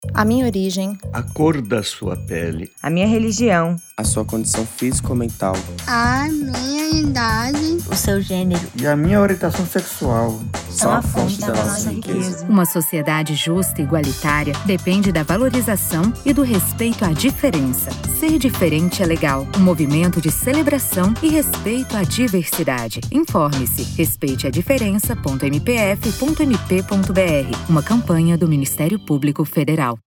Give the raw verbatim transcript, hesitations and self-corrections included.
A minha origem, a cor da sua pele, a minha religião, a sua condição físico-mental, a minha idade, o seu gênero e a minha orientação sexual são a fonte da nossa riqueza. Uma sociedade justa e igualitária depende da valorização e do respeito à diferença. Ser diferente é legal. Um movimento de celebração e respeito à diversidade. Informe-se. respeite a diferença ponto m p f ponto m p ponto b r. Uma campanha do Ministério Público Federal.